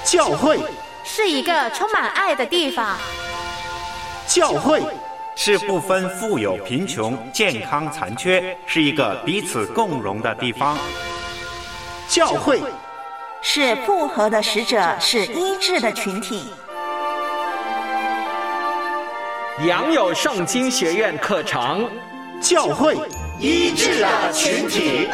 教会是一个充满爱的地方。 教会是不分富有贫穷、健康残缺，是一个彼此共荣的地方。 教会是复合的使者，是医治的群体。 良友圣经学院课程， 教会医治的群体。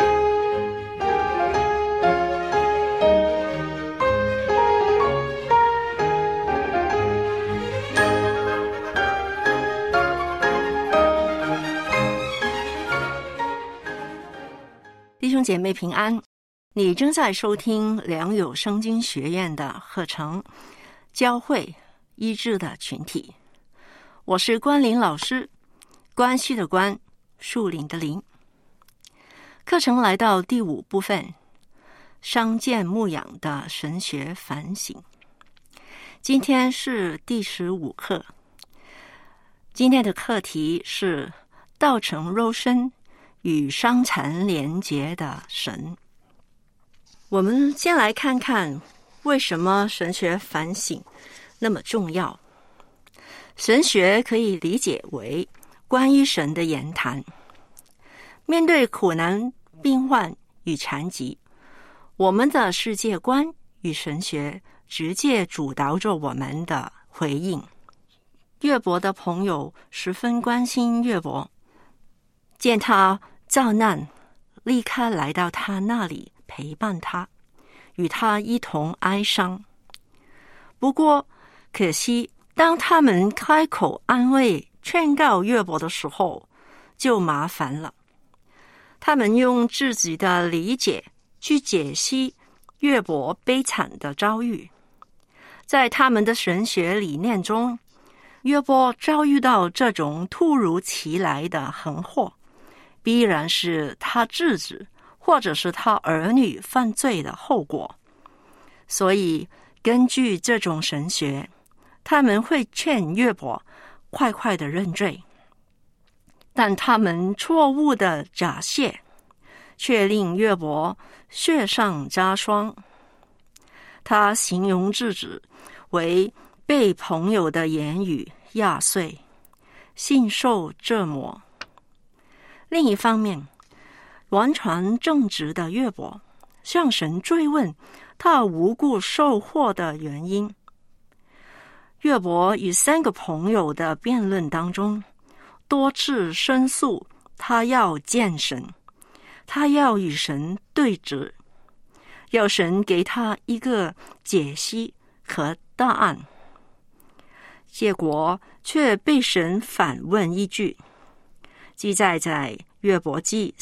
弟兄姐妹平安，你正在收听良友圣经学院的课程，教会医治的群体。我是关林老师，关系的关，树林的林。课程来到第5部分，伤健牧养的神学反省。今天是第15课，今天的课题是道成肉身与伤残连结的神。我们先来看看为什么神学反省那么重要。神学可以理解为关于神的言谈。面对苦难、病患与残疾，我们的世界观与神学直接主导着我们的回应。约伯的朋友十分关心约伯，见他遭难，立刻来到他那里陪伴他，与他一同哀伤。不过可惜，当他们开口安慰劝告约伯的时候，就麻烦了。他们用自己的理解去解析约伯悲惨的遭遇。在他们的神学理念中，约伯遭遇到这种突如其来的横祸，必然是他自己或者是他儿女犯罪的后果。所以根据这种神学，他们会劝约伯快快的认罪。但他们错误的假设却令约伯雪上加霜。他形容自己为被朋友的言语压碎，信受折磨。另一方面，完全正直的约伯向神追问他无故受祸的原因。约伯与3个朋友的辩论当中，多次申诉他要见神，他要与神对质，要神给他一个解析和答案。结果却被神反问一句，记载在约伯记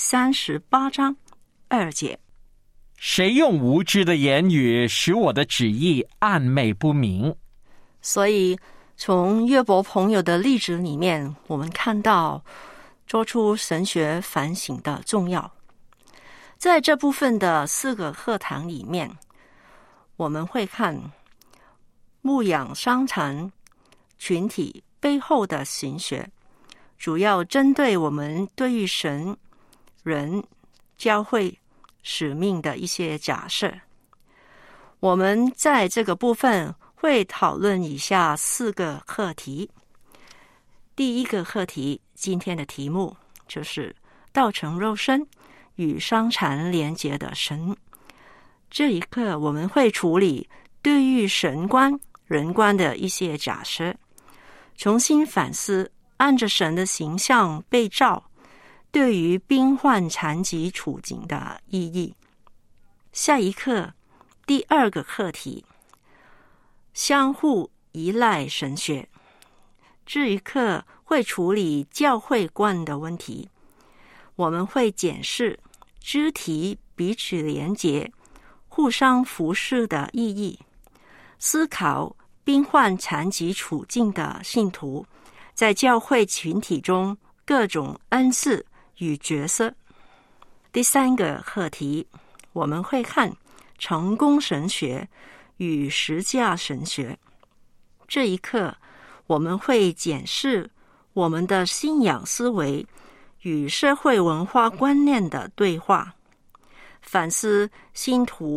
38章2节： 谁用无知的言语使我的旨意暗昧不明？ 所以从约伯朋友的例子里面，我们看到做出神学反省的重要。在这部分的4个课堂里面，我们会看牧养伤残群体背后的神学，主要针对我们对于神、人、教会、使命的一些假设。我们在这个部分会讨论以下4个课题。第一个课题，今天的题目就是道成肉身与伤残连结的神。这一课我们会处理对于神观、人观的一些假设，重新反思按着神的形象被造对于病患残疾处境的意义。下一课，第2个课题，相互依赖神学。这一课会处理教会观的问题，我们会检视肢体彼此连结、互相服侍的意义，思考病患残疾处境的信徒在教会群体中各种恩赐与角色。第3个课题，我们会看成功神学与实价神学。这一课我们会检视我们的信仰思维与社会文化观念的对话，反思信徒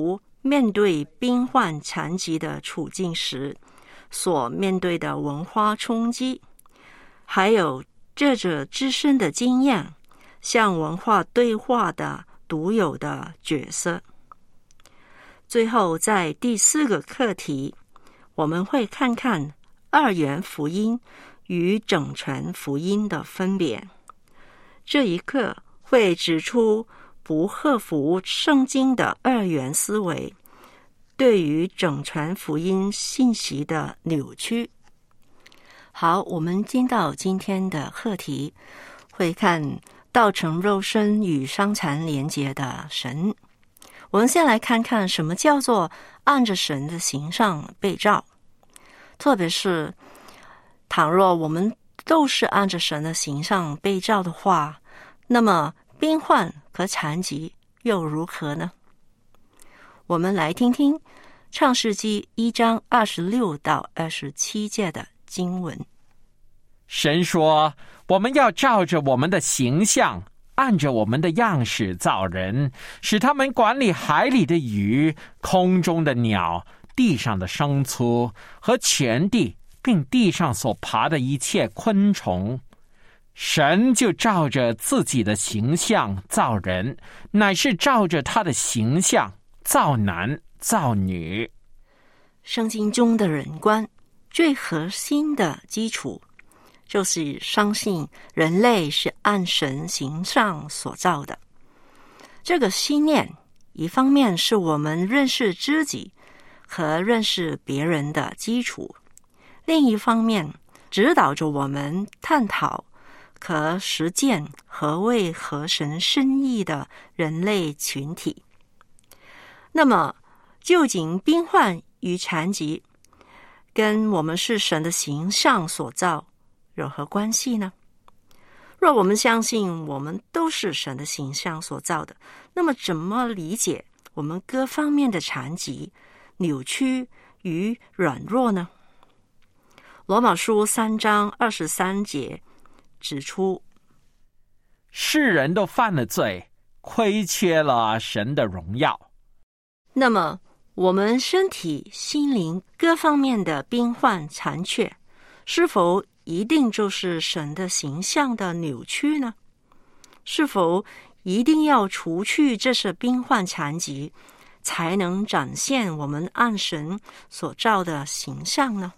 面对病患残疾的处境时所面对的文化冲击，还有借着自身的经验向文化对话的独有的角色。最后，在第4个课题，我们会看看二元福音与整全福音的分别。这一课会指出不合乎圣经的二元思维对于整全福音信息的扭曲。好，我们进到今天的课题，会看道成肉身与伤残连结的神。我们先来看看什么叫做按着神的形象被造，特别是倘若我们都是按着神的形象被造的话，那么病患和残疾又如何呢？我们来听听创世纪1章26到27节的经文。 神说，我们要照着我们的形象，按着我们的样式造人，使他们管理海里的鱼、空中的鸟、地上的牲畜和全地，并地上所爬的一切昆虫。神就照着自己的形象造人，乃是照着他的形象造男造女。 圣经中的人观最核心的基础就是相信人类是按神形象所造的。这个信念一方面是我们认识自己和认识别人的基础，另一方面指导着我们探讨和实践何谓合神心意的人类群体。那么究竟病患与残疾跟我们是神的形象所造有何关系呢？若我们相信我们都是神的形象所造的，那么怎么理解我们各方面的残疾、扭曲与软弱呢？罗马书3章23节指出， 世人都犯了罪，亏缺了神的荣耀。 那么我们身体、心灵各方面的病患残缺，是否一定就是神的形象的扭曲呢？是否一定要除去这些病患残疾，才能展现我们按神所造的形象呢？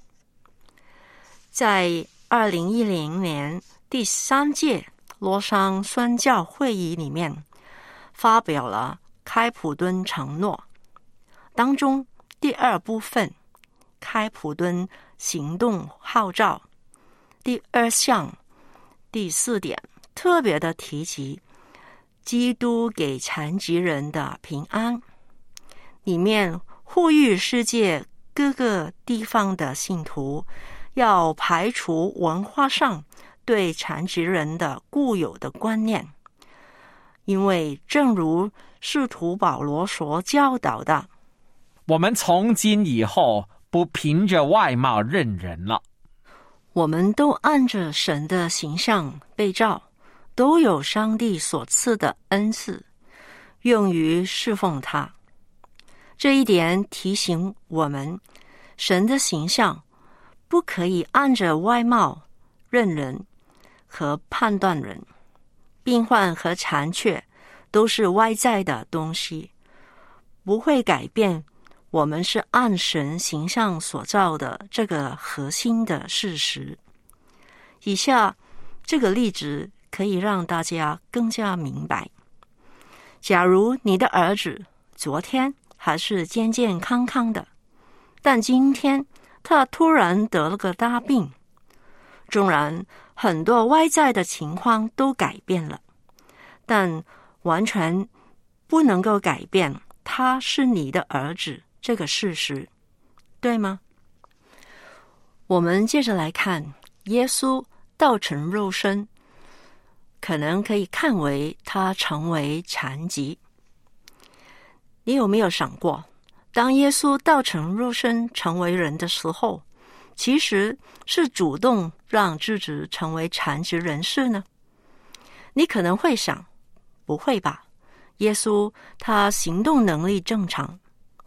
在2010年第3届洛桑宣教会议里面，发表了开普敦承诺当中第2部分开普敦行动号召第2项第4点特别的提及基督给残疾人的平安，里面呼吁世界各个地方的信徒要排除文化上对残疾人的固有的观念，因为正如使徒保罗所教导的， 我们从今以后不凭着外貌认人了。 我们都按着神的形象被造，都有上帝所赐的恩赐，用于侍奉他。这一点提醒我们，神的形象不可以按着外貌认人和判断人。病患和残缺都是外在的东西，不会改变我们是按神形象所造的这个核心的事实。以下这个例子可以让大家更加明白。假如你的儿子昨天还是健健康康的，但今天他突然得了个大病，纵然很多外在的情况都改变了，但完全不能够改变他是你的儿子这个事实，对吗？我们接着来看耶稣道成肉身，可能可以看为他成为残疾。你有没有想过，当耶稣道成肉身成为人的时候，其实是主动让自己成为残疾人士呢？你可能会想，不会吧，耶稣他行动能力正常，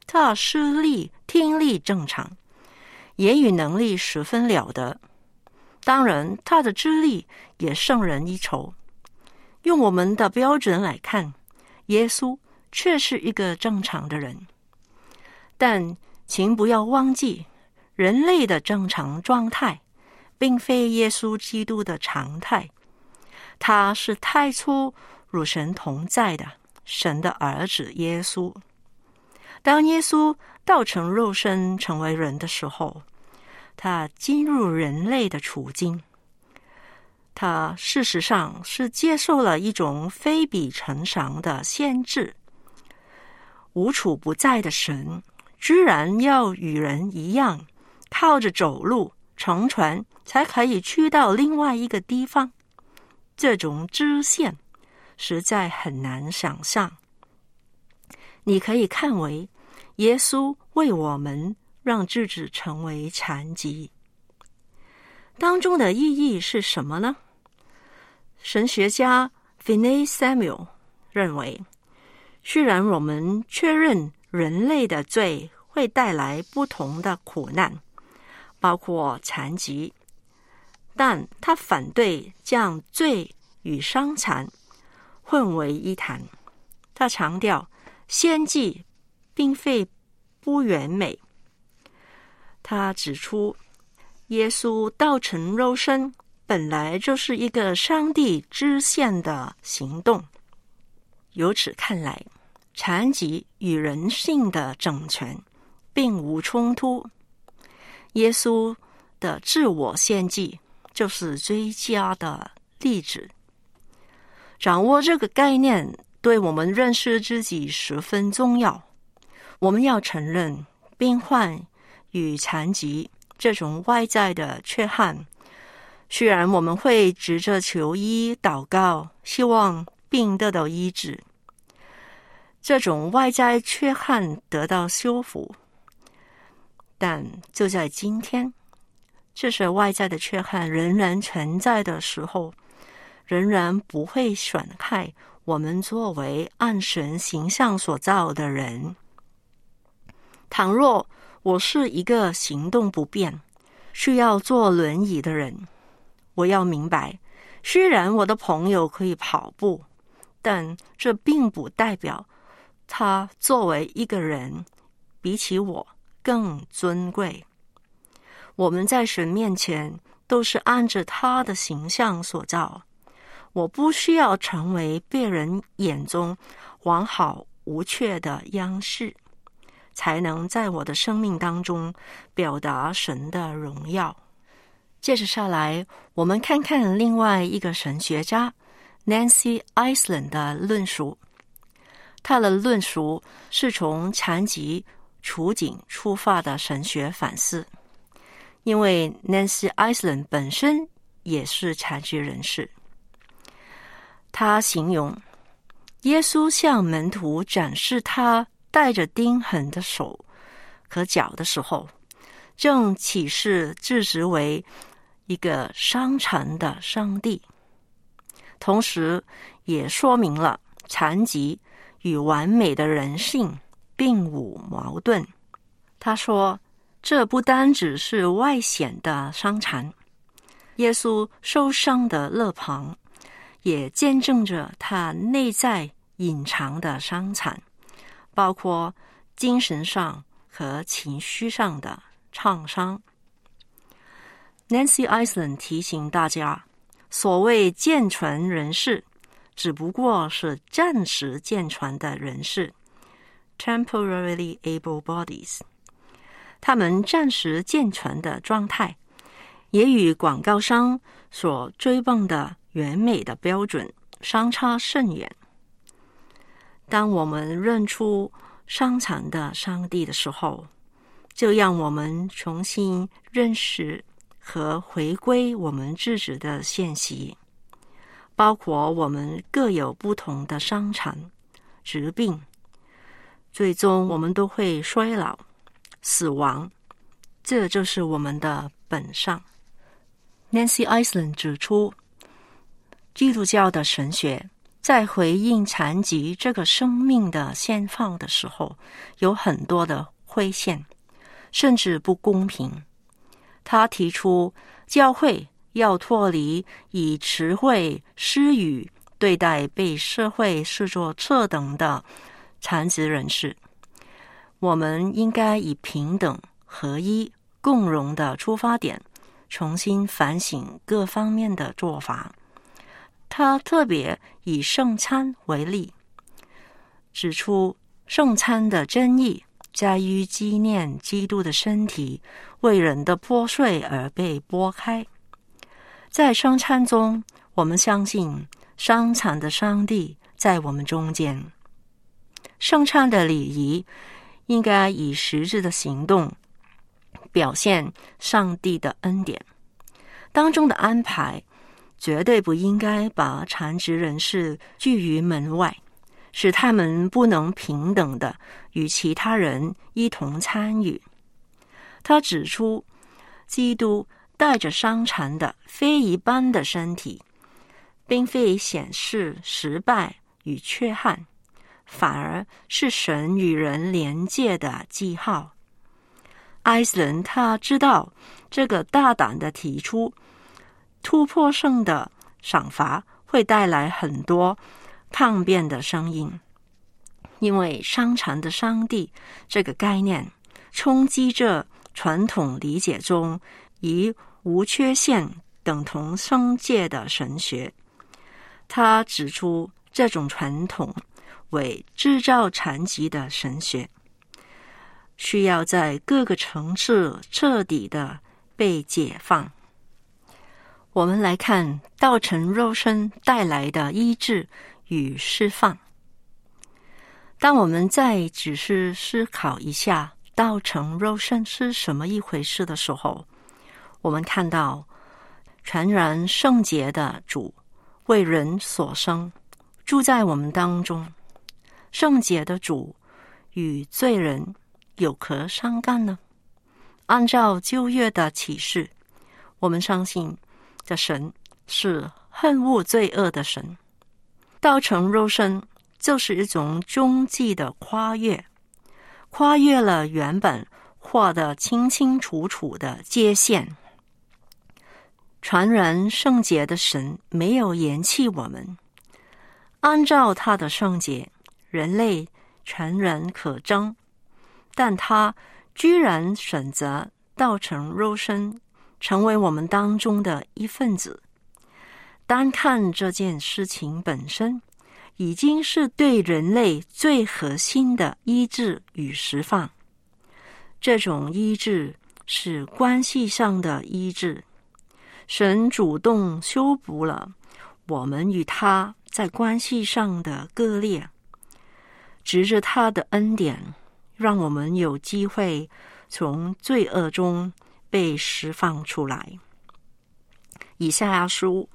他视力、听力正常，言语能力十分了得。当然，他的智力也胜人一筹。用我们的标准来看，耶稣却是一个正常的人。但请不要忘记，人类的正常状态并非耶稣基督的常态。他是太初与神同在的神的儿子耶稣。当耶稣道成肉身成为人的时候，他进入人类的处境。他事实上是接受了一种非比寻常的限制。无处不在的神居然要与人一样，靠着走路、乘船才可以去到另外一个地方。这种支线实在很难想象。你可以看为耶稣为我们让自己成为残疾。当中的意义是什么呢？神学家 Finney Samuel 认为，虽然我们确认人类的罪会带来不同的苦难，包括残疾，但他反对将罪与伤残混为一谈。他强调献祭并非不完美。他指出，耶稣道成肉身本来就是一个上帝支线的行动。由此看来，残疾与人性的整全并无冲突。耶稣的自我献祭就是最佳的例子。掌握这个概念对我们认识自己十分重要。我们要承认病患与残疾这种外在的缺憾，虽然我们会急着求医祷告，希望病得到医治，这种外在缺憾得到修复，但就在今天，这些外在的缺憾仍然存在的时候，仍然不会损害我们作为按神形象所造的人。倘若我是一个行动不便、需要坐轮椅的人，我要明白，虽然我的朋友可以跑步，但这并不代表他作为一个人比起我更尊贵。我们在神面前都是按着他的形象所造。我不需要成为别人眼中完好无缺的样式，才能在我的生命当中表达神的荣耀。接着下来，我们看看另外一个神学家 Nancy Eiesland 的论述。他的论述是从残疾处境出发的神学反思，因为 Nancy Eiesland 本身也是残疾人士。他形容耶稣向门徒展示他带着钉痕的手和脚的时候，正启示自己为一个伤残的上帝，同时也说明了残疾与完美的人性并无矛盾。他说，这不单只是外显的伤残，耶稣受伤的肋旁也见证着他内在隐藏的伤残，包括精神上和情绪上的创伤。Nancy Eiesland 提醒大家，所谓健全人士只不过是暂时健全的人士 temporarily able bodies， 他们暂时健全的状态也与广告商所追捧的完美的标准相差甚远。当我们认出伤残的上帝的时候，就让我们重新认识和回归我们自己的现息，包括我们各有不同的伤残、疾病，最终我们都会衰老、死亡，这就是我们的本相。Nancy Eiesland 指出，基督教的神学在回应残疾这个生命的现况的时候，有很多的亏欠，甚至不公平。他提出教会要脱离以词汇私语对待被社会视作次等的残疾人士，我们应该以平等、合一、共融的出发点，重新反省各方面的做法。他特别以圣餐为例，指出圣餐的真意在于纪念基督的身体为人的破碎而被剥开。在圣餐中，我们相信伤残的上帝在我们中间。圣餐的礼仪应该以实质的行动表现上帝的恩典，当中的安排绝对不应该把残疾人士拒于门外，使他们不能平等地与其他人一同参与。他指出，基督带着伤残的非一般的身体，并非显示失败与缺憾，反而是神与人连接的记号。艾斯伦他知道这个大胆的提出突破性的赏罚会带来很多抗辩的声音，因为伤残的上帝这个概念冲击着传统理解中以无缺陷等同圣洁的神学。他指出这种传统为制造残疾的神学，需要在各个层次彻底的被解放。我们来看道成肉身带来的医治与释放。当我们再只是思考一下道成肉身是什么一回事的时候，我们看到全然圣洁的主为人所生，住在我们当中。圣洁的主与罪人有何相干呢？按照旧约的启示，我们相信这神是恨恶罪恶的神。道成肉身就是一种终极的跨越，跨越了原本画得清清楚楚的界限。全然圣洁的神没有嫌弃我们，按照他的圣洁，人类全然可憎，但他居然选择道成肉身，成为我们当中的一份子。单看这件事情本身，已经是对人类最核心的医治与释放。这种医治是关系上的医治，神主动修补了我们与他在关系上的割裂，藉着他的恩典，让我们有机会从罪恶中被释放出来。以赛亚书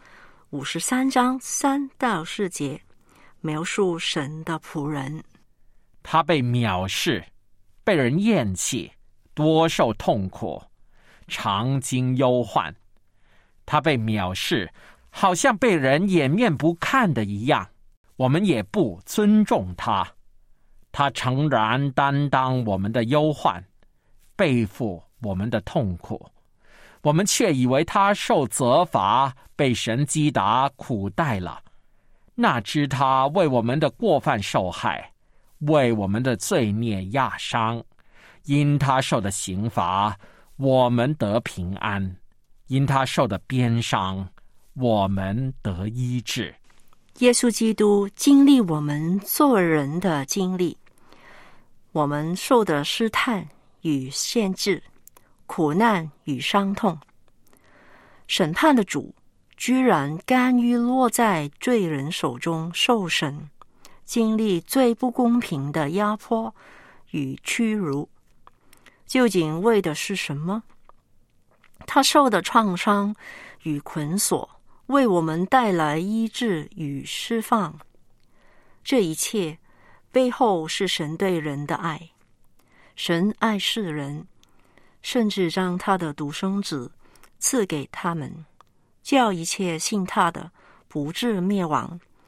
53章3到4节描述神的仆人， 他被藐视，被人厌弃，多受痛苦，常经忧患。他被藐视，好像被人掩面不看的一样，我们也不尊重他。他诚然担当我们的忧患，背负我们的痛苦，我们却以为他受责罚，被神击打苦待了。哪知他为我们的过犯受害，为我们的罪孽压伤。因他受的刑罚，我们得平安；因他受的鞭伤，我们得医治。 耶稣基督经历我们做人的经历，我们受的试探与限制，苦难与伤痛。审判的主居然甘于落在罪人手中受审，经历最不公平的压迫与屈辱。究竟为的是什么？他受的创伤与捆锁，为我们带来医治与释放。这一切背后是神对人的爱。神爱世人，甚至将他的独生子赐给他们，叫一切信他的不至灭亡，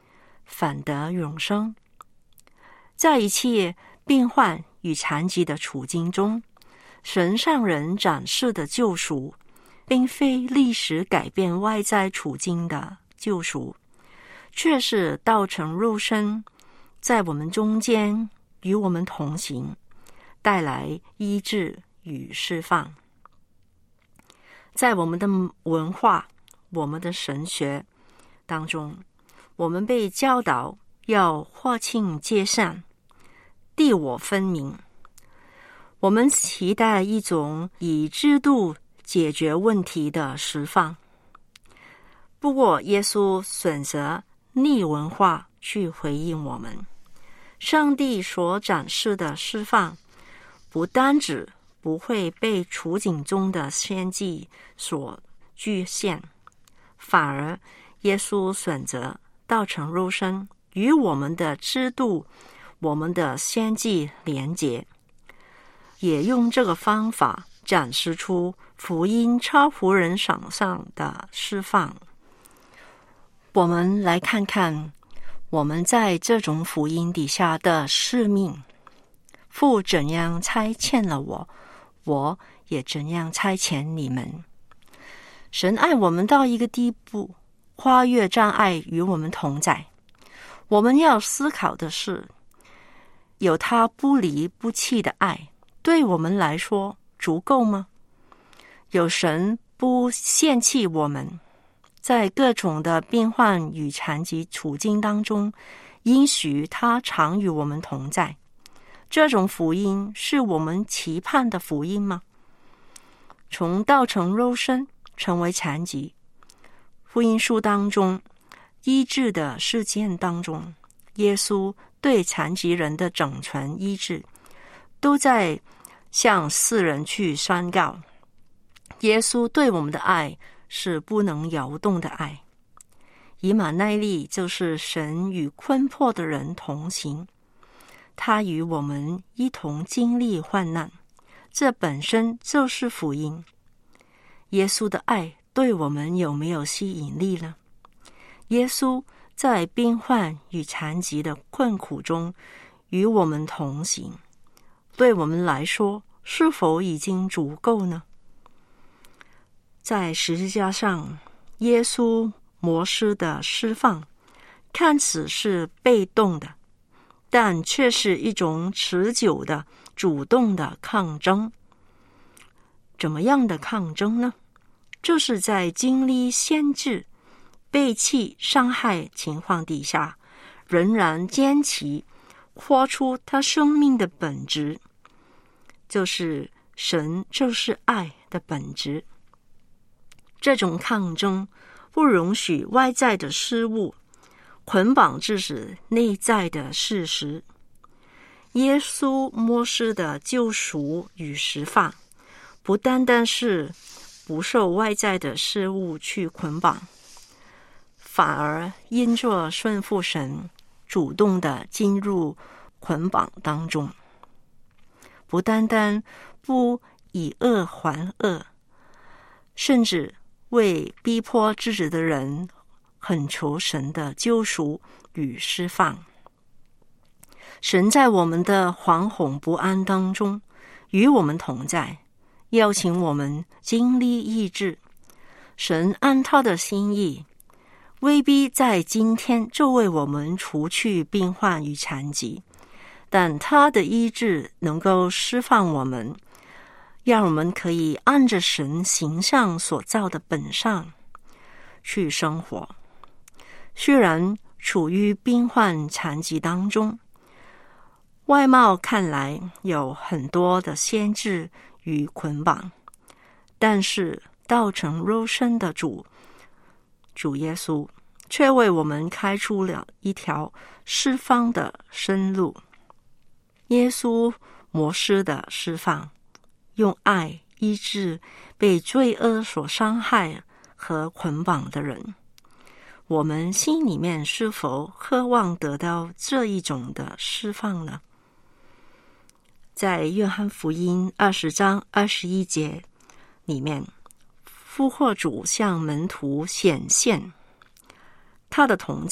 反得永生。在一切病患与残疾的处境中，神向人展示的救赎，并非历史改变外在处境的救赎，却是道成肉身，在我们中间与我们同行，带来医治与释放。在我们的文化、我们的神学当中，我们被教导要划清界限，地我分明。我们期待一种以制度解决问题的释放。不过耶稣选择逆文化去回应我们。上帝所展示的释放，不单指不会被处境中的先际所局限，反而耶稣选择道成肉身，与我们的制度、我们的先际连结，也用这个方法展示出福音超乎人想象的释放。我们来看看我们在这种福音底下的使命。父怎样差遣了我，我也怎样差遣你们。神爱我们到一个地步，跨越障碍与我们同在。我们要思考的是，有他不离不弃的爱，对我们来说足够吗？有神不嫌弃我们，在各种的病患与残疾处境当中，应许他常与我们同在。这种福音是我们期盼的福音吗？从道成肉身成为残疾，福音书当中医治的事件当中，耶稣对残疾人的整全医治，都在向世人去宣告，耶稣对我们的爱是不能摇动的爱。以马内利就是神与困迫的人同行，他与我们一同经历患难，这本身就是福音。耶稣的爱对我们有没有吸引力呢？耶稣在病患与残疾的困苦中与我们同行，对我们来说是否已经足够呢？在十字架上，耶稣摩斯的释放看似是被动的，但却是一种持久的主动的抗争。怎么样的抗争呢？就是在经历限制、背弃、伤害情况底下，仍然坚持活出他生命的本质，就是神就是爱的本质。这种抗争不容许外在的事物捆绑致使内在的事实。耶稣摩斯的救赎与释放，不单单是不受外在的事物去捆绑，反而因着顺服神，主动的进入捆绑当中，不单单不以恶还恶，甚至为逼迫自己的人恳求神的救赎与释放。神在我们的惶恐不安当中与我们同在，邀请我们经历医治。神按他的心意，未必在今天就为我们除去病患与残疾，但他的医治能够释放我们，让我们可以按着神形象所造的本相去生活。虽然处于病患残疾当中，外貌看来有很多的限制与捆绑，但是道成肉身的主耶稣却为我们开出了一条释放的生路。耶稣摩斯的释放，用爱医治被罪恶所伤害和捆绑的人。我们心里面是否渴望得到这一种的释放呢？在约翰福音20章21节里面，复活主向门徒显现，他的同在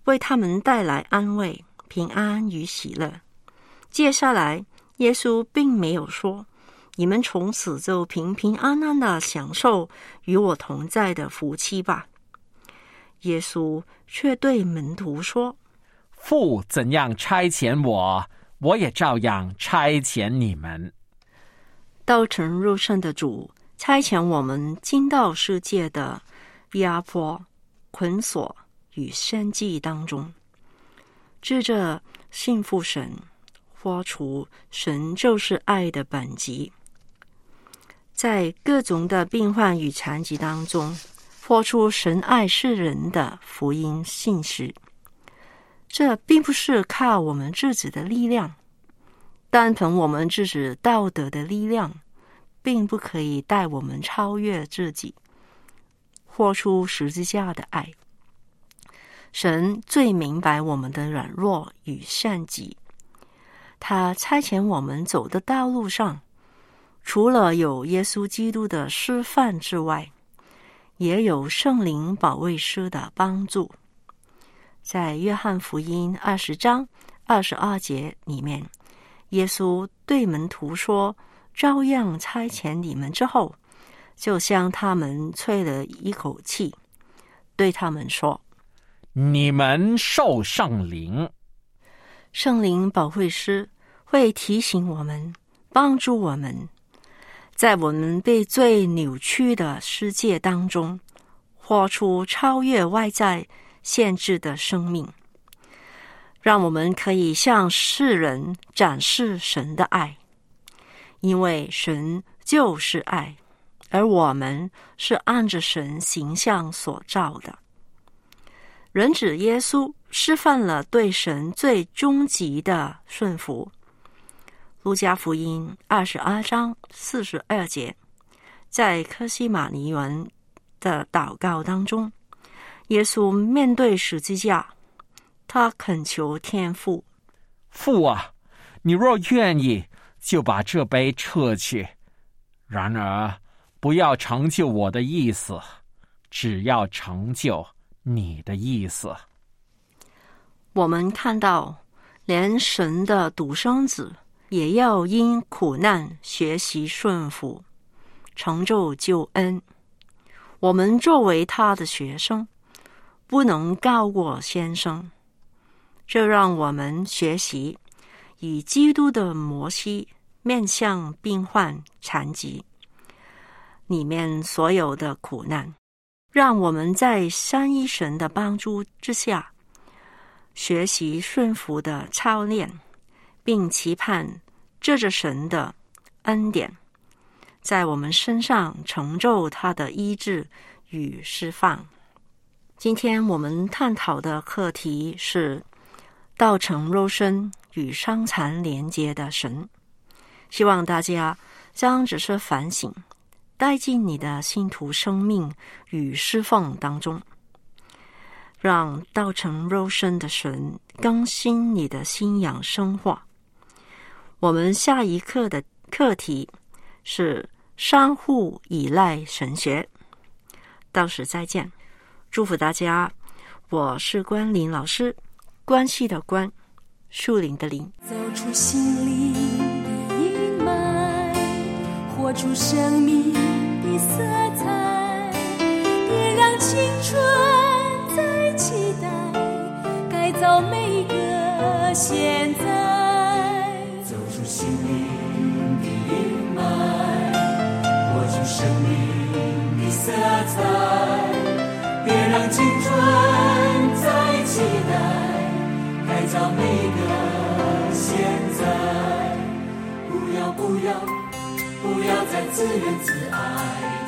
为他们带来安慰、平安与喜乐。接下来，耶稣并没有说，你们从此就平平安安地享受与我同在的福气吧。耶稣却对门徒说， 父怎样差遣我，我也照样差遣你们。 道成肉身的主差遣我们进到世界的压迫、捆锁与献祭当中，借着信服神，活出神就是爱的本质，在各种的病患与残疾当中，活出神爱世人的福音信息。这并不是靠我们自己的力量，单凭我们自己道德的力量，并不可以带我们超越自己，活出十字架的爱。神最明白我们的软弱与善己，他差遣我们走的道路上，除了有耶稣基督的示范之外，也有圣灵保惠师的帮助。在约翰福音20章22节里面，耶稣对门徒说，照样差遣你们之后，就向他们吹了一口气，对他们说， 你们受圣灵。 圣灵保惠师会提醒我们，帮助我们，在我们被最扭曲的世界当中，活出超越外在限制的生命，让我们可以向世人展示神的爱。因为神就是爱，而我们是按着神形象所造的。人子耶稣示范了对神最终极的顺服。路加福音22章42节，在客西马尼园的祷告当中，耶稣面对十字架，他恳求天父， 父啊，你若愿意，就把这杯撤去，然而不要成就我的意思，只要成就你的意思。 我们看到，连神的独生子也要因苦难学习顺服，成就救恩。我们作为他的学生，不能高过先生。这让我们学习以基督的模式面向病患残疾里面所有的苦难，让我们在三一神的帮助之下学习顺服的操练，并期盼借着神的恩典在我们身上成就他的医治与释放。今天我们探讨的课题是道成肉身与伤残连接的神，希望大家将这些反省带进你的信徒生命与侍奉当中，让道成肉身的神更新你的信仰生活。我们下一课的课题是相互依赖神学，到时再见，祝福大家。我是关林老师，关系的关，树林的林。 走出心灵的阴霾，活出生命的色彩，别让青春再期待，改造每个现在。 走出心灵的阴霾，活出生命的色彩，别让青春再期待，改造每个现在。不要再自怨自艾，